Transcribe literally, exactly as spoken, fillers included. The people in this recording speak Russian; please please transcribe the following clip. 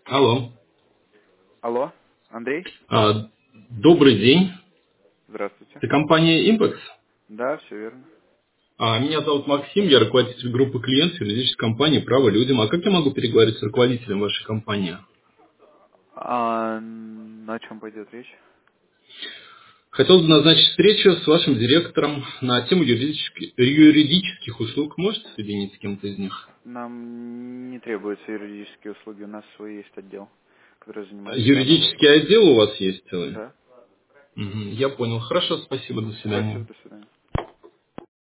Алло. Алло, Андрей? А, добрый день. Здравствуйте. Это компания Impex. Да, все верно. А, меня зовут Максим, я руководитель группы клиентов юридической компании «Право людям». А как я могу переговорить с руководителем вашей компании? А на чем пойдет речь? Хотел бы назначить встречу с вашим директором на тему юридических, юридических услуг. Можете соединить с кем-то из них? Нам не требуются юридические услуги, у нас свой есть отдел, который занимается данным Юридический вопросом. отдел у вас есть целый? Да. Мгм, я понял. Хорошо, спасибо, до свидания. Спасибо, до свидания.